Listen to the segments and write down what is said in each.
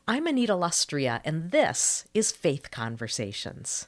I'm Anita Lustria, and this is Faith Conversations.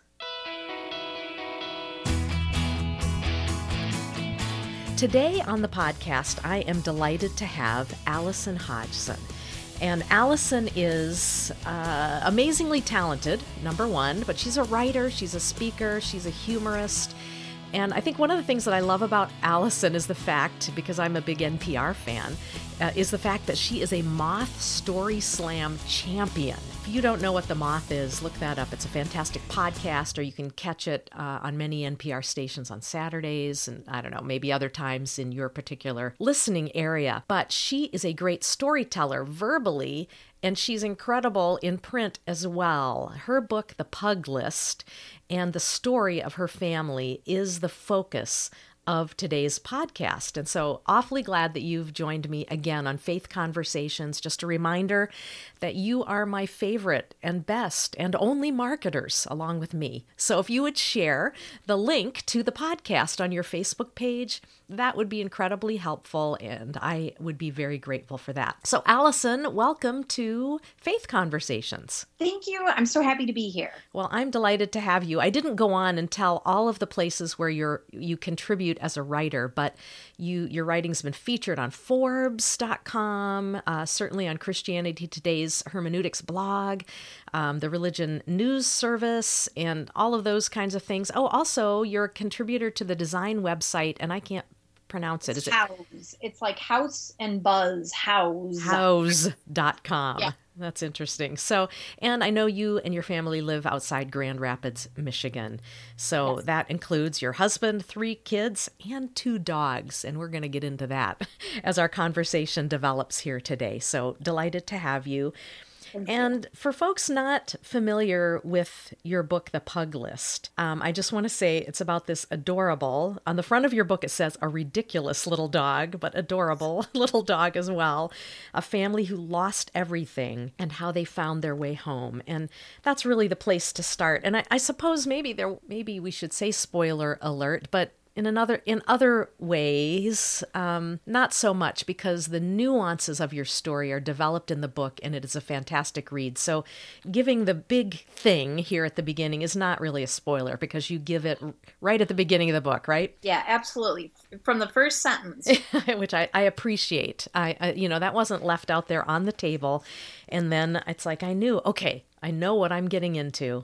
Today on the podcast, I am delighted to have Allison Hodgson. And Allison is amazingly talented, number one, but she's a writer, she's a speaker, she's a humorist. And I think one of the things that I love about Allison is the fact, because I'm a big NPR fan, is the fact that she is a Moth Story Slam champion. If you don't know what The Moth is, look that up. It's a fantastic podcast, or you can catch it on many NPR stations on Saturdays, and I don't know, maybe other times in your particular listening area. But she is a great storyteller verbally, and she's incredible in print as well. Her book, The Pug List, and the story of her family is the focus of today's podcast. And so awfully glad that you've joined me again on Faith Conversations. Just a reminder that you are my favorite and best and only marketers along with me. So if you would share the link to the podcast on your Facebook page, that would be incredibly helpful, and I would be very grateful for that. So Allison, welcome to Faith Conversations. Thank you. I'm so happy to be here. Well, I'm delighted to have you. I didn't go on and tell all of the places where you contribute as a writer, but your writing's been featured on Forbes.com, certainly on Christianity Today's Hermeneutics blog, the Religion News Service, and all of those kinds of things. Oh, also, you're a contributor to the design website, and I can't pronounce it. Is it House? It's like House and Buzz House. House.com. Yeah. That's interesting. So, and I know you and your family live outside Grand Rapids, Michigan. So Yes. That includes your husband, 3 kids, and 2 dogs. And we're going to get into that as our conversation develops here today. So delighted to have you. And for folks not familiar with your book, The Pug List, I just want to say it's about this adorable, on the front of your book it says a ridiculous little dog, but adorable little dog as well, a family who lost everything and how they found their way home. And that's really the place to start. And I suppose maybe we should say spoiler alert, but in other ways, not so much, because the nuances of your story are developed in the book, and it is a fantastic read. So giving the big thing here at the beginning is not really a spoiler, because you give it right at the beginning of the book, right? Yeah, absolutely. From the first sentence. Which I appreciate. I that wasn't left out there on the table. And then it's like, I know what I'm getting into.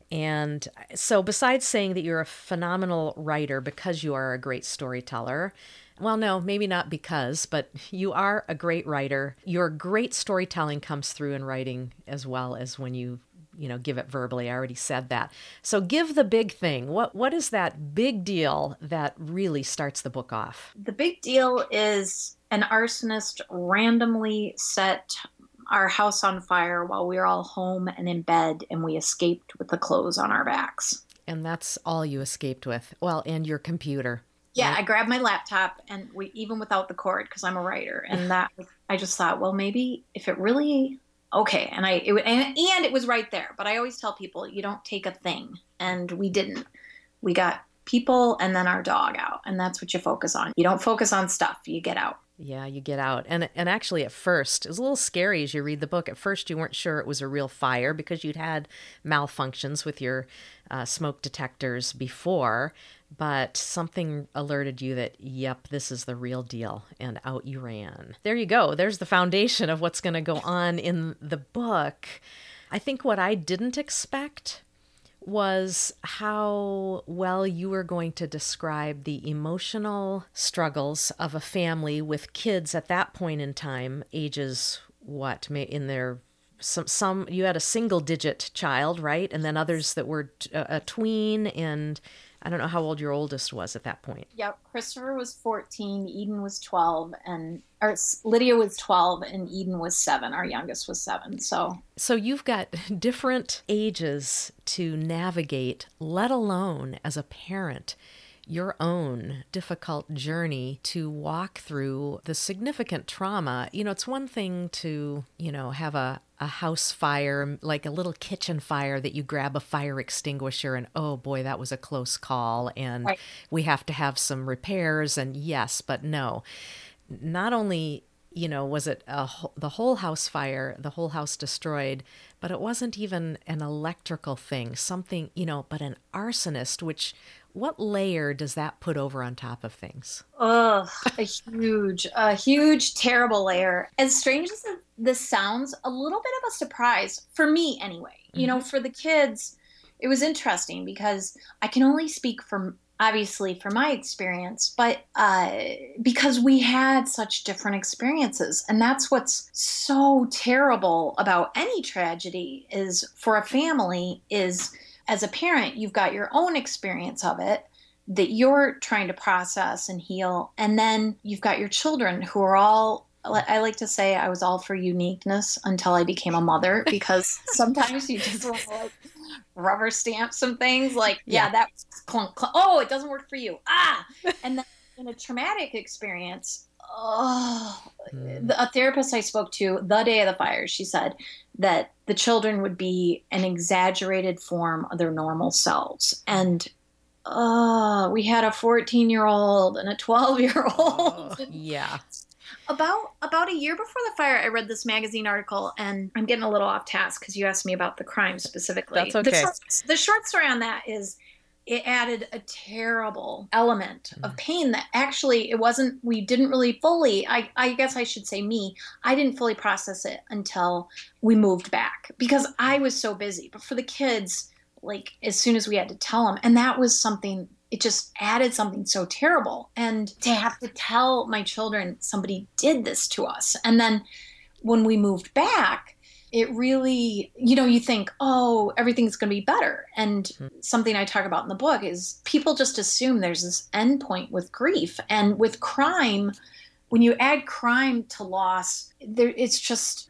And so besides saying that you're a phenomenal writer because you are a great storyteller, well, no, maybe not because, but you are a great writer. Your great storytelling comes through in writing as well as when you give it verbally. I already said that. So give the big thing. What is that big deal that really starts the book off? The big deal is an arsonist randomly set our house on fire while we were all home and in bed, and we escaped with the clothes on our backs. And that's all you escaped with. Well, and your computer. Yeah, right? I grabbed my laptop, and even without the cord, because I'm a writer, and I just thought, well, maybe if it really, okay, and it was right there. But I always tell people, you don't take a thing, and we didn't. We got people and then our dog out, and that's what you focus on. You don't focus on stuff, you get out. Yeah, you get out. And actually at first, it was a little scary as you read the book. At first, you weren't sure it was a real fire because you'd had malfunctions with your smoke detectors before, but something alerted you that, yep, this is the real deal, and out you ran. There you go. There's the foundation of what's going to go on in the book. I think what I didn't expect was how well you were going to describe the emotional struggles of a family with kids at that point in time, ages what, in their some you had a single digit child, right? And then others that were a tween, and I don't know how old your oldest was at that point. Yep, Christopher was 14, Eden was 12, or Lydia was 12, and Eden was 7. Our youngest was 7. So you've got different ages to navigate, let alone as a parent, your own difficult journey to walk through the significant trauma. It's one thing to, have a house fire, like a little kitchen fire that you grab a fire extinguisher and, oh boy, that was a close call. And right. We have to have some repairs, and yes, but no. Not only was it the whole house fire, the whole house destroyed, but it wasn't even an electrical thing, something, but an arsonist, what layer does that put over on top of things? Ugh, a huge, terrible layer. As strange as this sounds, a little bit of a surprise for me anyway. For the kids, it was interesting because I can only speak from obviously for my experience, but because we had such different experiences. And that's what's so terrible about any tragedy is for a family is as a parent, you've got your own experience of it that you're trying to process and heal. And then you've got your children who are all, I like to say I was all for uniqueness until I became a mother, because sometimes you just want to like rubber stamp some things like, yeah, that's clunk, clunk. Oh, it doesn't work for you. And then in a traumatic experience, a therapist I spoke to the day of the fire, she said that the children would be an exaggerated form of their normal selves. And we had a 14-year-old and a 12-year-old. Yeah. About a year before the fire, I read this magazine article, and I'm getting a little off task because you asked me about the crime specifically. That's okay. The short story on that is it added a terrible element of pain that actually we didn't really fully, I guess I should say I didn't fully process it until we moved back because I was so busy. But for the kids, like as soon as we had to tell them, and that was something, it just added something so terrible. And to have to tell my children somebody did this to us. And then when we moved back, it really, you think, oh, everything's going to be better. And something I talk about in the book is people just assume there's this end point with grief. And with crime, when you add crime to loss, it's just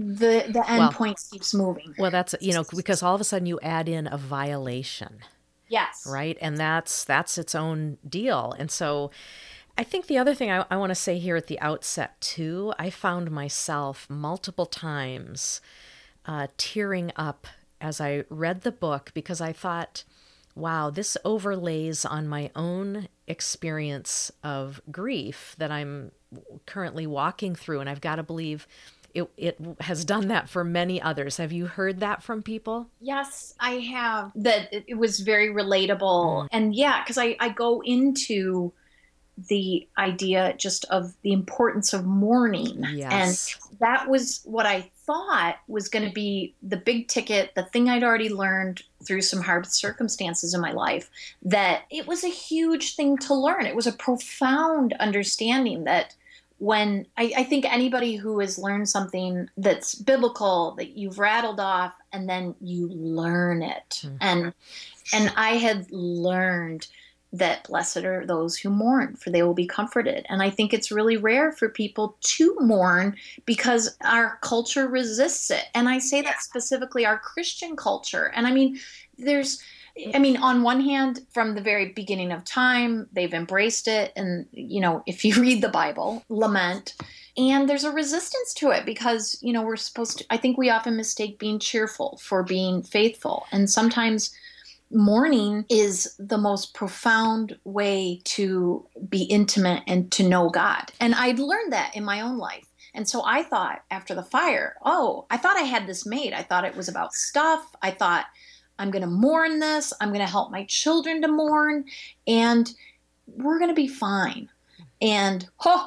the end point keeps moving. Well, that's, because all of a sudden you add in a violation. Yes. Right. And that's its own deal. And so I think the other thing I want to say here at the outset, too, I found myself multiple times tearing up as I read the book because I thought, wow, this overlays on my own experience of grief that I'm currently walking through. And I've got to believe it has done that for many others. Have you heard that from people? Yes, I have. That it was very relatable. And yeah, because I go into the idea just of the importance of mourning. Yes. And that was what I thought was going to be the big ticket, the thing I'd already learned through some hard circumstances in my life, that it was a huge thing to learn. It was a profound understanding that when I think anybody who has learned something that's biblical, that you've rattled off and then you learn it. And I had learned that blessed are those who mourn, for they will be comforted. And I think it's really rare for people to mourn because our culture resists it. And I say that specifically our Christian culture. And I mean, on one hand, from the very beginning of time, they've embraced it. And, if you read the Bible, lament. And there's a resistance to it because, we're supposed to, I think we often mistake being cheerful for being faithful. And sometimes mourning is the most profound way to be intimate and to know God. And I'd learned that in my own life. And so I thought after the fire, I thought I had this made. I thought it was about stuff. I thought I'm going to mourn this. I'm going to help my children to mourn and we're going to be fine. And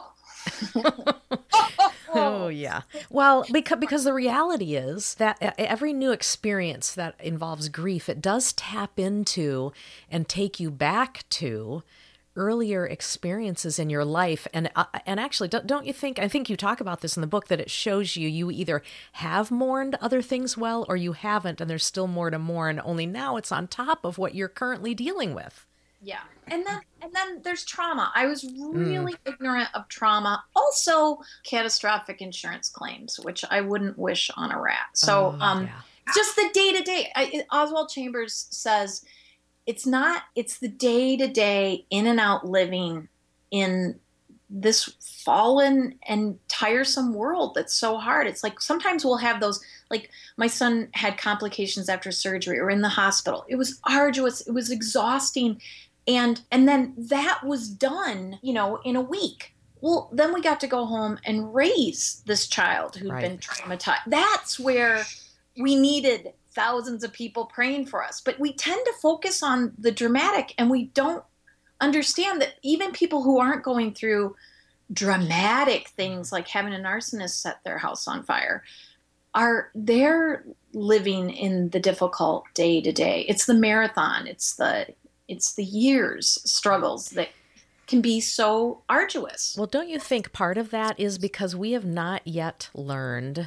oh, yeah. Well, because the reality is that every new experience that involves grief, it does tap into and take you back to earlier experiences in your life. And actually, don't you think, I think you talk about this in the book, that it shows you either have mourned other things well or you haven't, and there's still more to mourn, only now it's on top of what you're currently dealing with. Yeah. And then there's trauma. I was really ignorant of trauma. Also, catastrophic insurance claims, which I wouldn't wish on a rat. So just the day-to-day. Oswald Chambers says it's the day-to-day in and out living in this fallen and tiresome world that's so hard. It's like sometimes we'll have those, like my son had complications after surgery or in the hospital. It was arduous. It was exhausting. And then that was done, in a week. Well, then we got to go home and raise this child who'd been traumatized. That's where we needed thousands of people praying for us. But we tend to focus on the dramatic, and we don't understand that even people who aren't going through dramatic things like having a narcissist set their house on fire they're living in the difficult day to day. It's the marathon. It's the years struggles that can be so arduous. Well, don't you think part of that is because we have not yet learned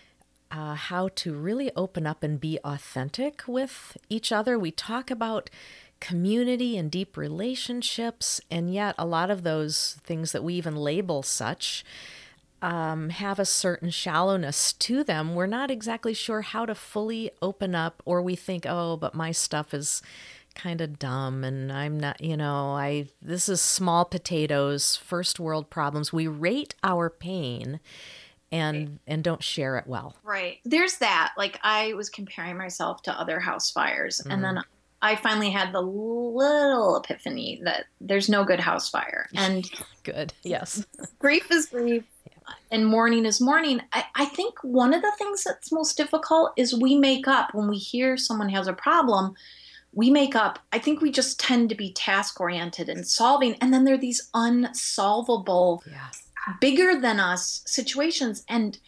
how to really open up and be authentic with each other? We talk about community and deep relationships, and yet a lot of those things that we even label such have a certain shallowness to them. We're not exactly sure how to fully open up, or we think, oh, but my stuff is kind of dumb and I'm not, this is small potatoes, first world problems. We rate our pain and don't share it well. Right. There's that. Like, I was comparing myself to other house fires, and then I finally had the little epiphany that there's no good house fire. And good. Yes. Grief is grief. And mourning is mourning. I think one of the things that's most difficult is we make up when we hear someone has a problem. We make up. I think we just tend to be task oriented and solving. And then there are these unsolvable, bigger than us situations. And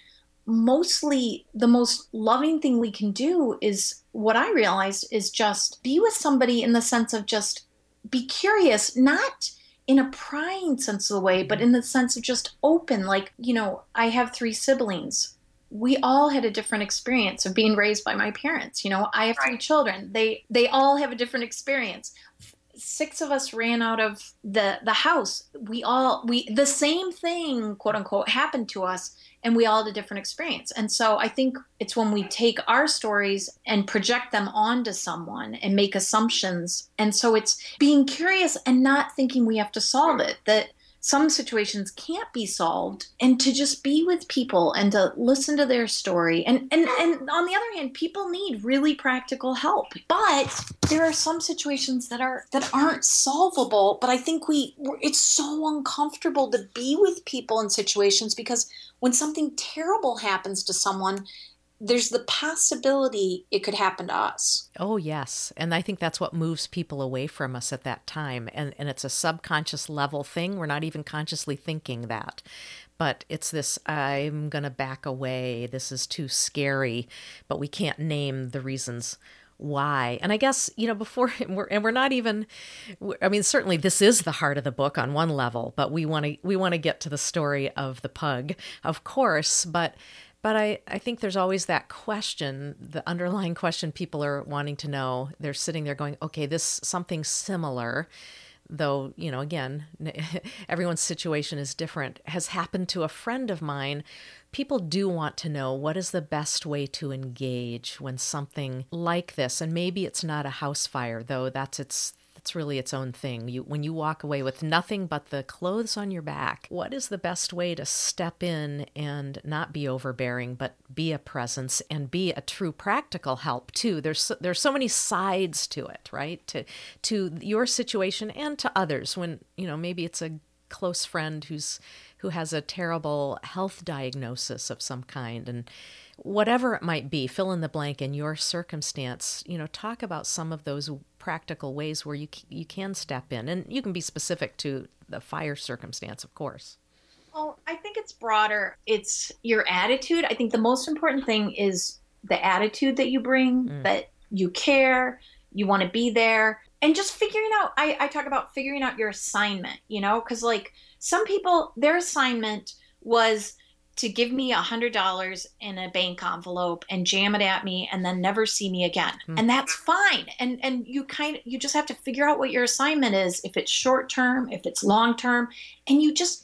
mostly the most loving thing we can do is, what I realized, is just be with somebody in the sense of just be curious, not in a prying sense of the way, but in the sense of just open. Like, I have 3 siblings. We all had a different experience of being raised by my parents. I have 3 children. They all have a different experience. 6 of us ran out of the house. The same thing, quote unquote, happened to us, and we all had a different experience. And so I think it's when we take our stories and project them onto someone and make assumptions. And so it's being curious and not thinking we have to solve it, that some situations can't be solved, and to just be with people and to listen to their story. And on the other hand, people need really practical help. But there are some situations that aren't solvable. But I think it's so uncomfortable to be with people in situations, because when something terrible happens to someone, there's the possibility it could happen to us. Oh, yes. And I think that's what moves people away from us at that time. And it's a subconscious level thing. We're not even consciously thinking that. But it's this, I'm going to back away. This is too scary. But we can't name the reasons why. And I guess, we're not even, certainly this is the heart of the book on one level, but we want to get to the story of the pug, of course. But I think there's always that question, the underlying question people are wanting to know. They're sitting there going, okay, this something similar, though, again, everyone's situation is different, has happened to a friend of mine. People do want to know, what is the best way to engage when something like this, and maybe it's not a house fire, though that's really its own thing. When you walk away with nothing but the clothes on your back, what is the best way to step in and not be overbearing, but be a presence and be a true practical help too? There's so many sides to it, right? To your situation and to others. When maybe it's a close friend who has a terrible health diagnosis of some kind, and whatever it might be, fill in the blank in your circumstance, talk about some of those practical ways where you can step in, and you can be specific to the fire circumstance, of course. Well, I think it's broader. It's your attitude. I think the most important thing is the attitude that you bring, that you care, you want to be there, and just figuring out, I talk about figuring out your assignment, because like some people, their assignment was to give me $100 in a bank envelope and jam it at me and then never see me again. And that's fine. And you just have to figure out what your assignment is, if it's short term, if it's long term. And you just,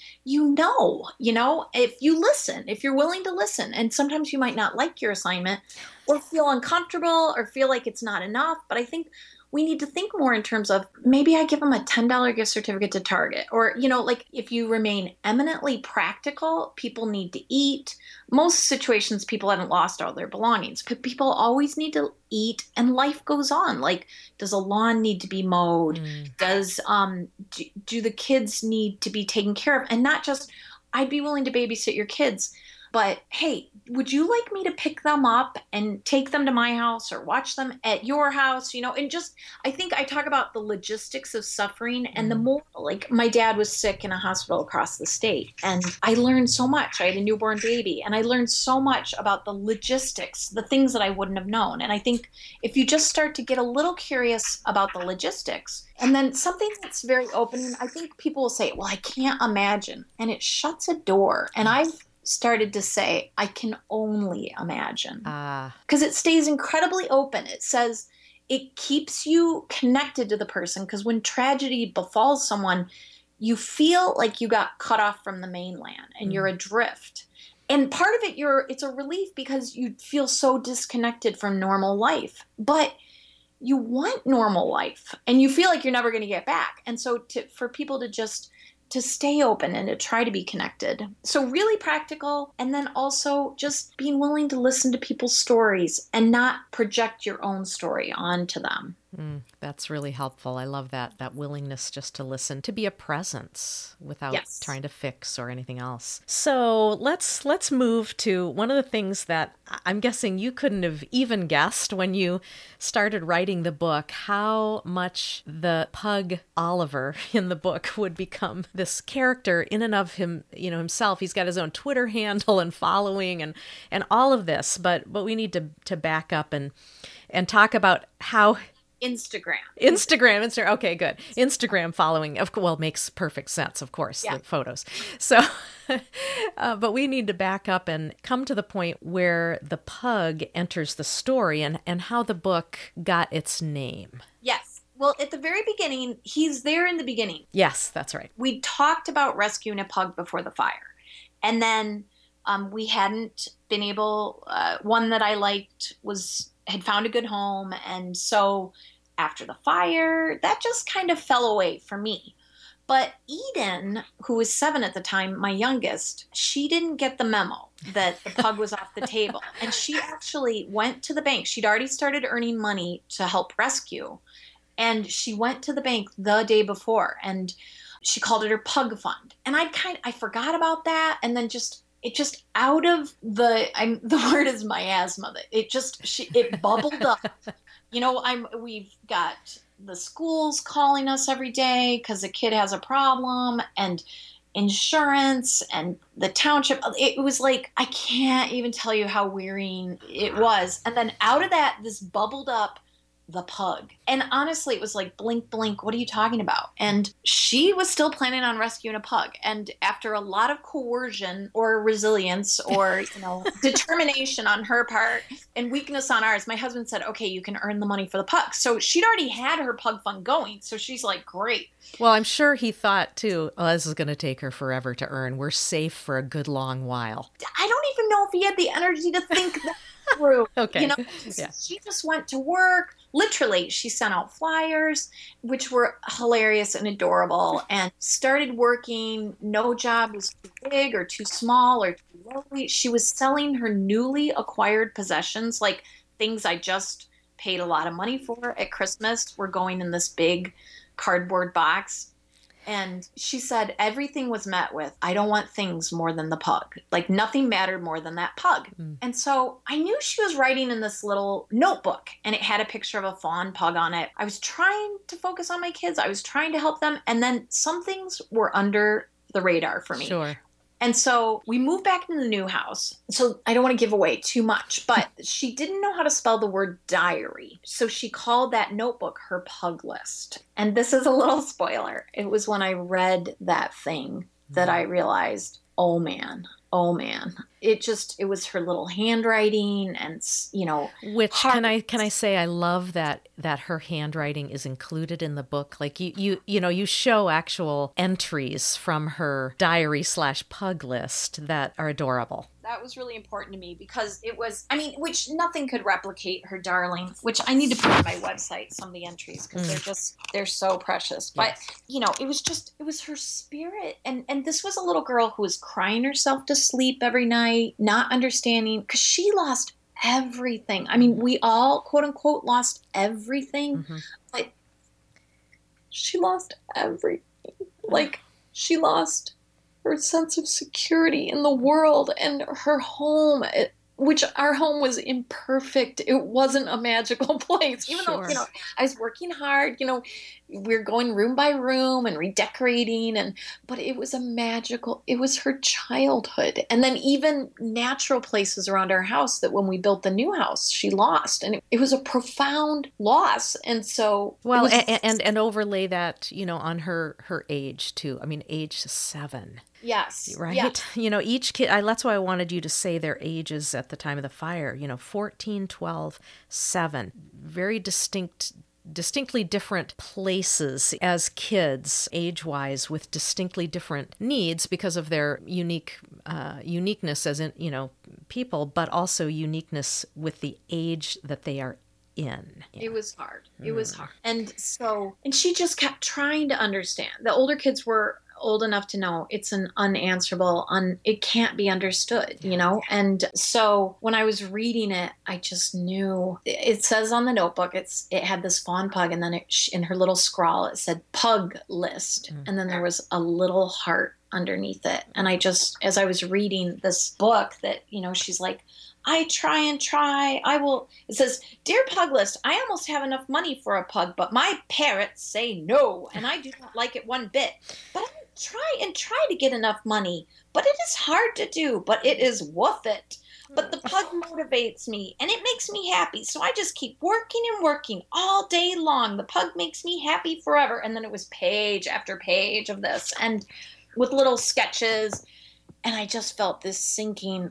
if you listen, if you're willing to listen, and sometimes you might not like your assignment or feel uncomfortable or feel like it's not enough. But I think we need to think more in terms of, maybe I give them a $10 gift certificate to Target, or, like if you remain eminently practical, people need to eat. Most situations, people haven't lost all their belongings, but people always need to eat, and life goes on. Like, does a lawn need to be mowed? Does do the kids need to be taken care of? And not just, I'd be willing to babysit your kids, but hey, would you like me to pick them up and take them to my house or watch them at your house? And just, I think I talk about the logistics of suffering, and the more, like, my dad was sick in a hospital across the state, and I learned so much. I had a newborn baby, and I learned so much about the logistics, the things that I wouldn't have known. And I think if you just start to get a little curious about the logistics, and then something that's very opening, I think people will say, well, I can't imagine. And it shuts a door. And I've started to say, I can only imagine. Because it stays incredibly open. It says it keeps you connected to the person, because when tragedy befalls someone, you feel like you got cut off from the mainland and you're adrift. And part of it, it's a relief because you feel so disconnected from normal life. But you want normal life and you feel like you're never going to get back. And so for people to stay open and to try to be connected. So really practical, and then also just being willing to listen to people's stories and not project your own story onto them. That's really helpful. I love that willingness just to listen, to be a presence without trying to fix or anything else. So let's move to one of the things that I'm guessing you couldn't have even guessed when you started writing the book, how much the pug Oliver in the book would become this character in and of him, himself. He's got his own Twitter handle and following and all of this, but we need to back up and talk about how Instagram. Okay, good. Instagram following, makes perfect sense, of course, the photos. So, but we need to back up and come to the point where the pug enters the story and how the book got its name. Yes. Well, at the very beginning, he's there in the beginning. Yes, that's right. We talked about rescuing a pug before the fire. And then we hadn't been able, one that I liked had found a good home. And so after the fire, that just kind of fell away for me. But Eden, who was 7 at the time, my youngest, she didn't get the memo that the pug was off the table. And she actually went to the bank. She'd already started earning money to help rescue. And she went to the bank the day before and she called it her pug fund. And I forgot about that. And then it just out of the word is miasma. It bubbled up. We've got the schools calling us every day because a kid has a problem, and insurance and the township. It was like, I can't even tell you how wearying it was. And then out of that, this bubbled up the pug. And honestly, it was like, blink, blink, what are you talking about? And she was still planning on rescuing a pug. And after a lot of coercion or resilience or, determination on her part and weakness on ours, my husband said, okay, you can earn the money for the pug. So she'd already had her pug fund going. So she's like, great. Well, I'm sure he thought too, this is going to take her forever to earn. We're safe for a good long while. I don't even know if he had the energy to think that through. Okay. She just went to work. Literally, she sent out flyers, which were hilarious and adorable, and started working. No job was too big or too small or too lowly. She was selling her newly acquired possessions, like things I just paid a lot of money for at Christmas, were going in this big cardboard box. And she said everything was met with, I don't want things more than the pug. Like nothing mattered more than that pug. And so I knew she was writing in this little notebook and it had a picture of a fawn pug on it. I was trying to focus on my kids. I was trying to help them. And then some things were under the radar for me. Sure. And so we moved back into the new house. So I don't want to give away too much, but she didn't know how to spell the word diary. So she called that notebook her pug list. And this is a little spoiler. It was when I read that thing that I realized, oh man. It was her little handwriting and, which can I say, I love that her handwriting is included in the book. Like you show actual entries from her diary /pug list that are adorable. That was really important to me because it was, which nothing could replicate her darling, which I need to put on my website, some of the entries, because they're so precious. But, it was her spirit. And this was a little girl who was crying herself to sleep every night, not understanding, because she lost everything. We all, quote unquote, lost everything, but she lost everything. Like, she lost her sense of security in the world and her home, which our home was imperfect. It wasn't a magical place. Even though, I was working hard, we were going room by room and redecorating, but it was it was her childhood. And then even natural places around our house that when we built the new house, she lost. And it was a profound loss. And so... Well, and overlay that, on her age too. I mean, age 7. Yes. Right? Yeah. Each kid, that's why I wanted you to say their ages at the time of the fire, 14, 12, 7. Very distinctly different places as kids, age-wise, with distinctly different needs because of their uniqueness as in, people, but also uniqueness with the age that they are in. It was hard. It was hard. And she just kept trying to understand. The older kids were old enough to know it's an unanswerable, it can't be understood, And so when I was reading it, I just knew. It says on the notebook, it had this fawn pug, and then in her little scrawl, it said pug list. And then there was a little heart underneath it. And I just, as I was reading this book that, she's like, I try and try. I will. It says, "Dear Pug List, I almost have enough money for a pug, but my parrots say no, and I do not like it one bit. But I try to get enough money, but it is hard to do, but it is worth it. But the pug motivates me, and it makes me happy, so I just keep working and working all day long. The pug makes me happy forever." And then it was page after page of this, and with little sketches, and I just felt this sinking.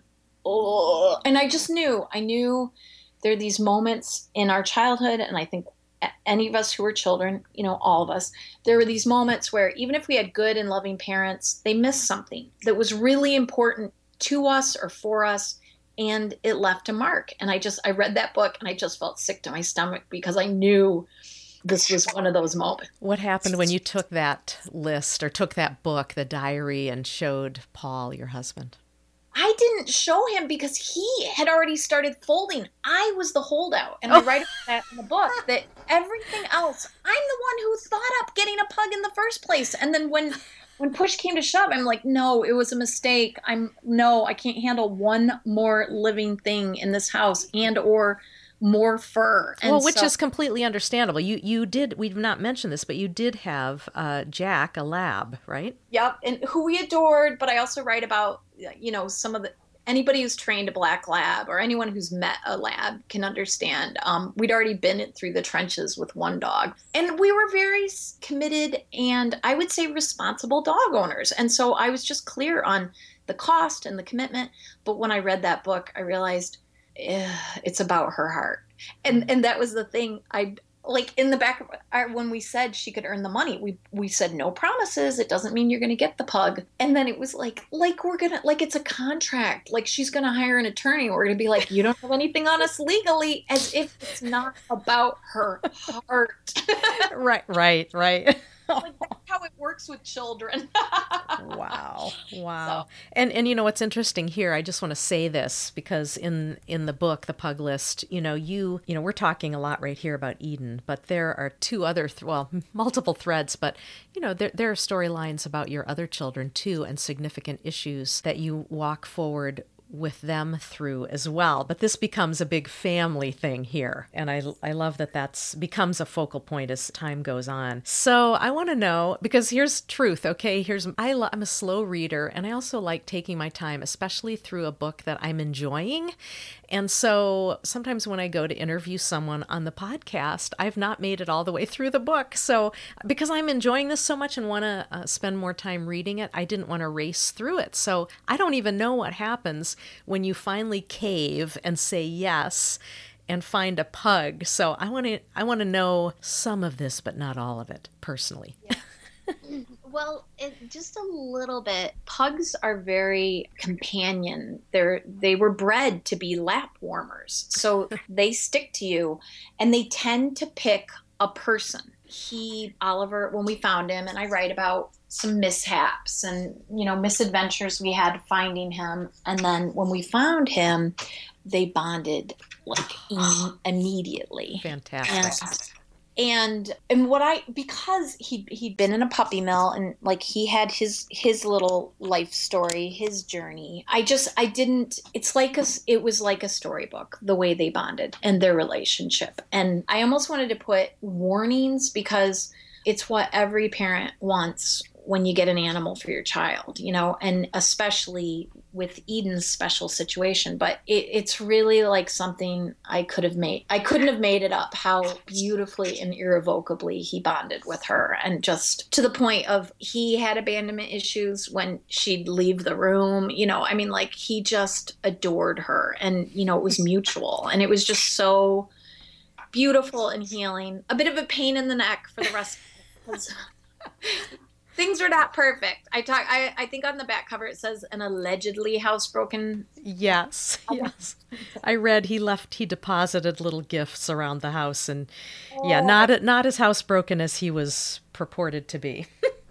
Oh, and I knew there are these moments in our childhood, and I think any of us who were children, all of us, there were these moments where even if we had good and loving parents, they missed something that was really important to us or for us, and it left a mark. And I read that book, and I just felt sick to my stomach because I knew this was one of those moments. What happened when you took that list or took that book, the diary, and showed Paul, your husband? I didn't show him because he had already started folding. I was the holdout. And I write about that in the book, that everything else, I'm the one who thought up getting a pug in the first place. And then when push came to shove, I'm like, no, it was a mistake. I can't handle one more living thing in this house or more fur. And which is completely understandable. You did, we've not mentioned this, but you did have Jack, a lab, right? Yep, and who we adored, but I also write about, some of anybody who's trained a black lab or anyone who's met a lab can understand. We'd already been through the trenches with one dog, and we were very committed and I would say responsible dog owners. And so I was just clear on the cost and the commitment. But when I read that book, I realized it's about her heart. And that was the thing. Like in the back of when we said she could earn the money, we said no promises. It doesn't mean you're going to get the pug. And then it was like we're going to, like it's a contract. Like she's going to hire an attorney. We're going to be like, you don't have anything on us legally, as if it's not about her heart. Right. Like that's how it works with children. Wow. So. And what's interesting here, I just want to say this because in the book, The Pug List, we're talking a lot right here about Eden, but there are two other, multiple threads, but there are storylines about your other children too, and significant issues that you walk forward with them through as well. But this becomes a big family thing here. And I love that becomes a focal point as time goes on. So I want to know, because here's truth, okay? I'm a slow reader, and I also like taking my time, especially through a book that I'm enjoying. And so sometimes when I go to interview someone on the podcast, I've not made it all the way through the book. So because I'm enjoying this so much and want to spend more time reading it, I didn't want to race through it. So I don't even know what happens when you finally cave and say yes and find a pug. So I want to know some of this, but not all of it personally. Yeah. Well, just a little bit. Pugs are very companion. They were bred to be lap warmers. So they stick to you, and they tend to pick a person. Oliver, when we found him, and I write about some mishaps and, misadventures we had finding him. And then when we found him, they bonded like immediately. Fantastic. And what I because he'd been in a puppy mill, and like he had his little life story, his journey. I didn't it's like it was like a storybook, the way they bonded and their relationship. And I almost wanted to put warnings, because it's what every parent wants when you get an animal for your child, and especially with Eden's special situation. But it's really like something I couldn't have made it up, how beautifully and irrevocably he bonded with her. And just to the point of, he had abandonment issues when she'd leave the room, I mean, like, he just adored her, and, it was mutual, and it was just so beautiful and healing. A bit of a pain in the neck for the rest of us. Things are not perfect. I think on the back cover it says an allegedly housebroken. Yes, yes. I read he deposited little gifts around the house, and yeah, not as housebroken as he was purported to be.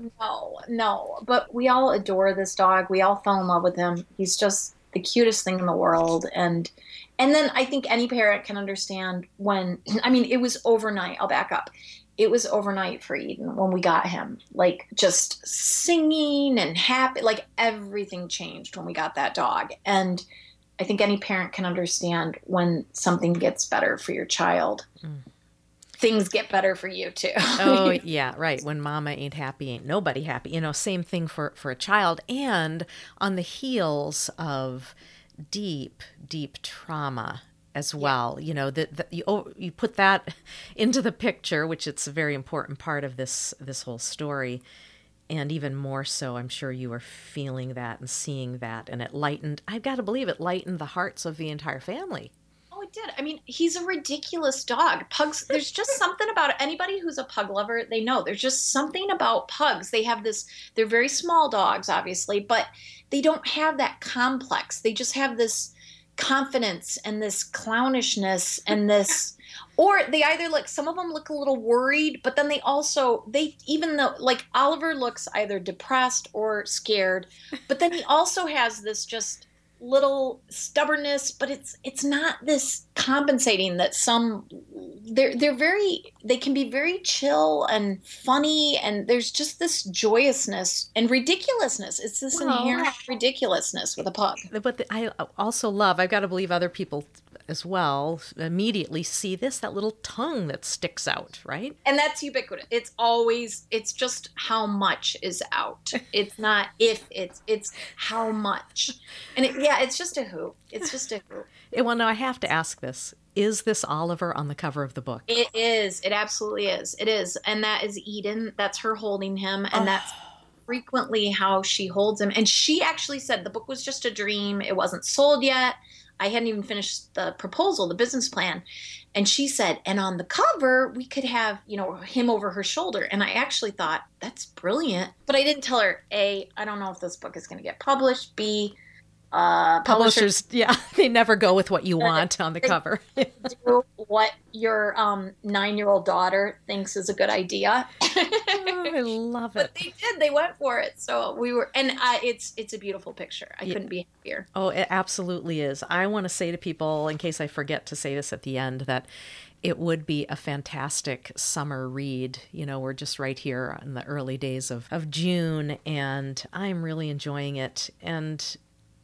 No. But we all adore this dog. We all fell in love with him. He's just the cutest thing in the world. And then I think any parent can understand when, I mean, it was overnight. I'll back up. It was overnight for Eden when we got him, like just singing and happy, like everything changed when we got that dog. And I think any parent can understand when something gets better for your child. Things get better for you too. Oh, yeah, right. When mama ain't happy, ain't nobody happy. Same thing for a child. And on the heels of deep, deep trauma as well. Yeah. You put that into the picture, which it's a very important part of this whole story. And even more so, I'm sure you were feeling that and seeing that. And I've got to believe it lightened the hearts of the entire family. Oh, it did. I mean, he's a ridiculous dog. Pugs, there's just something about it. Anybody who's a pug lover, they know there's just something about pugs. They're very small dogs, obviously, but they don't have that complex. They just have this confidence and this clownishness and this, or they either some of them look a little worried, but then even though, like, Oliver looks either depressed or scared, but then he also has this just little stubbornness, but it's not this compensating that they can be very chill and funny, and there's just this joyousness and ridiculousness. It's this inherent ridiculousness with a pug. But I also love, I've got to believe other people as well immediately see that little tongue that sticks out, right? And that's ubiquitous. It's just how much is out. It's not if, it's how much. And it's just a hoot. It's just a hoot. Well, no, I have to ask this. Is this Oliver on the cover of the book? It is. It absolutely is. It is. And that is Eden. That's her holding him. And that's frequently how she holds him. And she actually said the book was just a dream. It wasn't sold yet. I hadn't even finished the proposal, the business plan. And she said, and on the cover, we could have, him over her shoulder. And I actually thought, that's brilliant. But I didn't tell her, A, I don't know if this book is going to get published. B, publishers, yeah, they never go with what you want on the cover. Do what your 9-year-old daughter thinks is a good idea. Oh, I love it. But they did. They went for it. So we were, and it's a beautiful picture. I couldn't be happier. Oh, it absolutely is. I want to say to people, in case I forget to say this at the end, that it would be a fantastic summer read. We're just right here in the early days of June, and I'm really enjoying it. And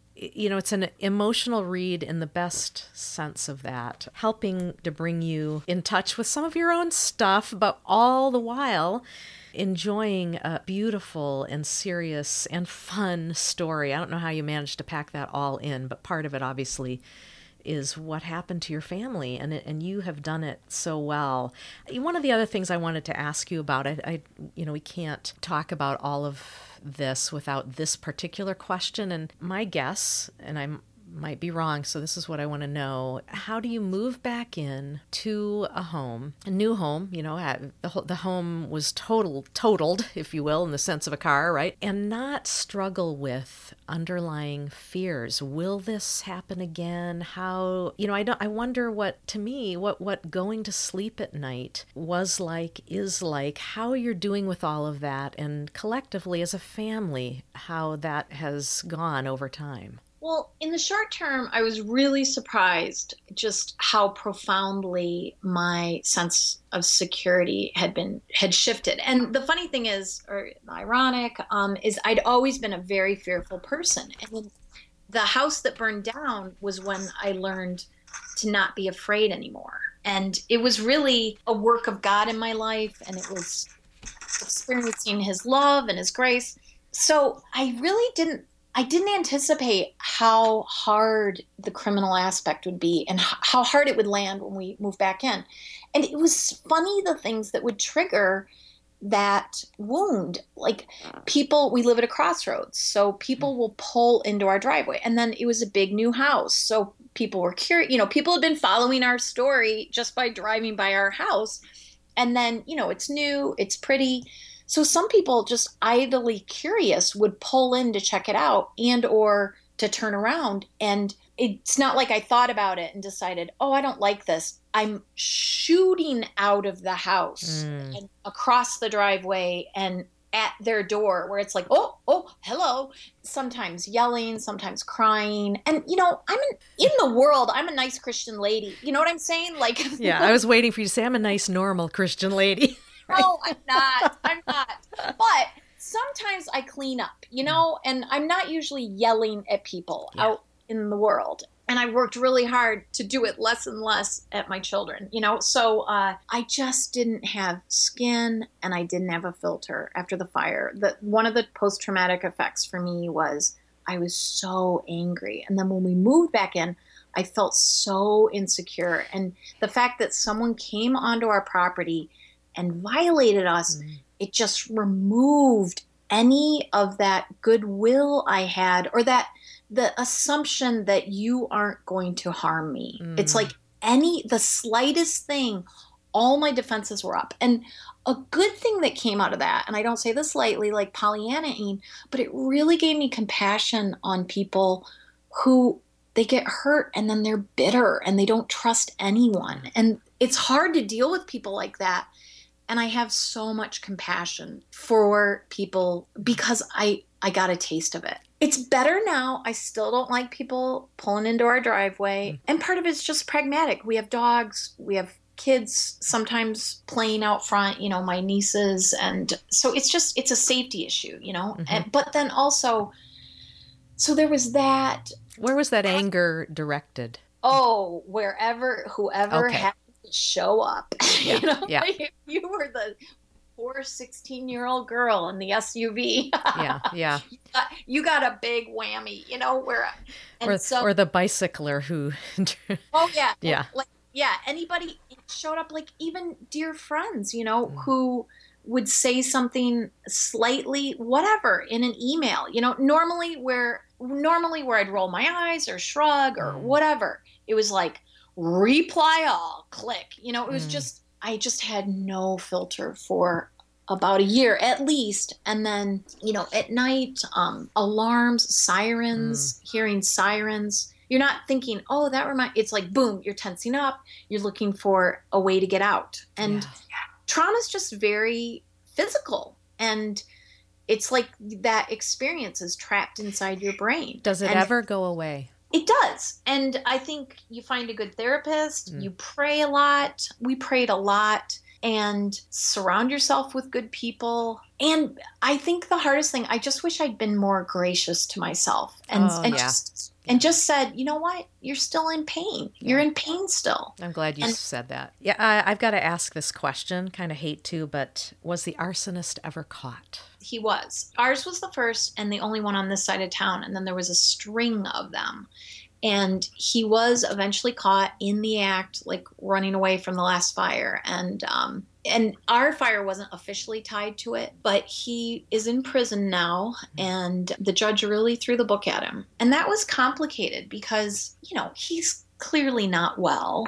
it's an emotional read in the best sense of that, helping to bring you in touch with some of your own stuff, but all the while enjoying a beautiful and serious and fun story. I don't know how you managed to pack that all in, but part of it obviously is what happened to your family, and you have done it so well. One of the other things I wanted to ask you about, we can't talk about all of this without this particular question, and my guess, and I might be wrong, so this is what I want to know. How do you move back in to a new home? The home was totaled, if you will, in the sense of a car, right? And not struggle with underlying fears. Will this happen again? How, I wonder what going to sleep at night is like, how you're doing with all of that, and collectively as a family, how that has gone over time. Well, in the short term, I was really surprised just how profoundly my sense of security had shifted. And the funny thing is, or ironic, is I'd always been a very fearful person. And then the house that burned down was when I learned to not be afraid anymore. And it was really a work of God in my life, and it was experiencing his love and his grace. So I didn't anticipate how hard the criminal aspect would be and how hard it would land when we moved back in. And it was funny the things that would trigger that wound. Like we live at a crossroads, so people will pull into our driveway. And then it was a big new house. So people were curious, people had been following our story just by driving by our house. And then, it's new, it's pretty. So some people just idly curious would pull in to check it out and or to turn around. And it's not like I thought about it and decided, oh, I don't like this. I'm shooting out of the house and across the driveway and at their door where it's like, oh, hello. Sometimes yelling, sometimes crying. And, in the world, I'm a nice Christian lady. You know what I'm saying? Like, yeah, I was waiting for you to say I'm a nice, normal Christian lady. Right? No, I'm not. But sometimes I clean up, and I'm not usually yelling at people out in the world. And I worked really hard to do it less and less at my children, So I just didn't have skin and I didn't have a filter after the fire. One of the post-traumatic effects for me was I was so angry. And then when we moved back in, I felt so insecure. And the fact that someone came onto our property and violated us, it just removed any of that goodwill I had or the assumption that you aren't going to harm me. It's like the slightest thing, all my defenses were up. And a good thing that came out of that, and I don't say this lightly like Pollyanna-ing, but it really gave me compassion on people who they get hurt and then they're bitter and they don't trust anyone. And it's hard to deal with people like that. And I have so much compassion for people because I got a taste of it. It's better now. I still don't like people pulling into our driveway. And part of it's just pragmatic. We have dogs. We have kids sometimes playing out front, my nieces. And so it's a safety issue, but then also, so there was that. Where was that anger directed? Oh, whoever had to show up. Yeah. Like if you were the poor 16-year-old girl in the SUV. Yeah. You got a big whammy, or the bicycler who. Oh yeah. Yeah. Anybody showed up, like even dear friends, who would say something slightly, whatever, in an email, normally where I'd roll my eyes or shrug or whatever, it was like reply all, click, it was just, I just had no filter for about a year at least. And then, at night, alarms, sirens, hearing sirens, you're not thinking, oh, it's like, boom, you're tensing up. You're looking for a way to get out. And trauma is just very physical. And it's like that experience is trapped inside your brain. Does it ever go away? It does. And I think you find a good therapist. You pray a lot. We prayed a lot. And surround yourself with good people. And I think the hardest thing, I just wish I'd been more gracious to myself and just said, you know what? You're still in pain. Yeah. You're in pain still. I'm glad you said that. Yeah, I've got to ask this question. Kind of hate to, but was the arsonist ever caught? He was. Ours was the first and the only one on this side of town. And then there was a string of them. And he was eventually caught in the act, like running away from the last fire. And our fire wasn't officially tied to it, but he is in prison now. And the judge really threw the book at him. And that was complicated because, he's clearly not well.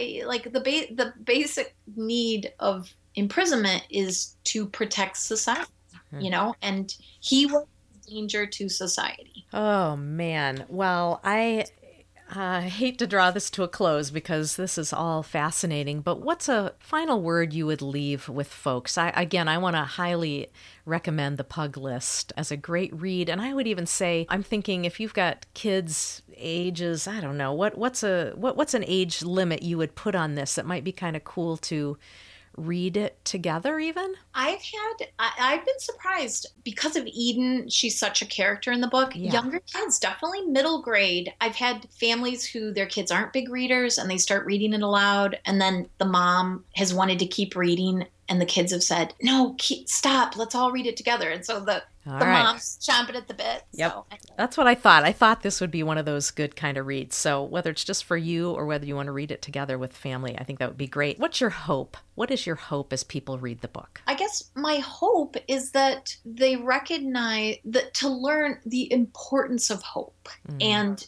The basic need of imprisonment is to protect society, and he was a danger to society. Oh, man. Well, I hate to draw this to a close because this is all fascinating, but what's a final word you would leave with folks? I want to highly recommend The Pug List as a great read. And I would even say, I'm thinking if you've got kids ages, I don't know, what's an age limit you would put on this that might be kind of cool to read it together even? I've been surprised because of Eden. She's such a character in the book. Yeah. Younger kids, definitely middle grade. I've had families who their kids aren't big readers and they start reading it aloud. And then the mom has wanted to keep reading and the kids have said, no, stop, let's all read it together. And so the mom's chomping at the bit. Yep. So. That's what I thought. I thought this would be one of those good kind of reads. So whether it's just for you or whether you want to read it together with family, I think that would be great. What's your hope? What is your hope as people read the book? I guess my hope is that they recognize that to learn the importance of hope and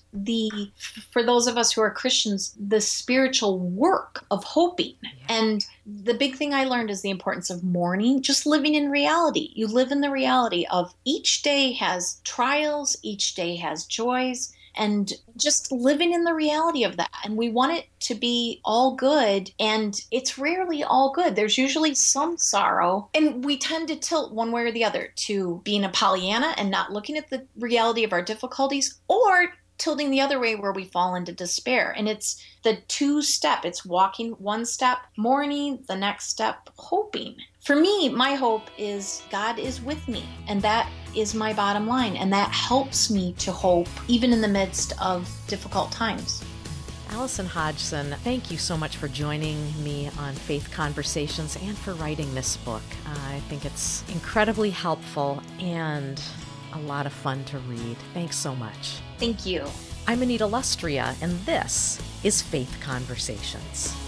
for those of us who are Christians, the spiritual work of hoping. Yeah. And the big thing I learned is the importance of mourning, just living in reality. You live in the reality of each day has trials, each day has joys, and just living in the reality of that. And we want it to be all good, and it's rarely all good. There's usually some sorrow, and we tend to tilt one way or the other to being a Pollyanna and not looking at the reality of our difficulties, or tilting the other way where we fall into despair. And it's the two-step. It's walking one step, mourning, the next step, hoping. For me, my hope is God is with me, and that is my bottom line, and that helps me to hope even in the midst of difficult times. Allison Hodgson, thank you so much for joining me on Faith Conversations and for writing this book. I think it's incredibly helpful and a lot of fun to read. Thanks so much. Thank you. I'm Anita Lustria, and this is Faith Conversations.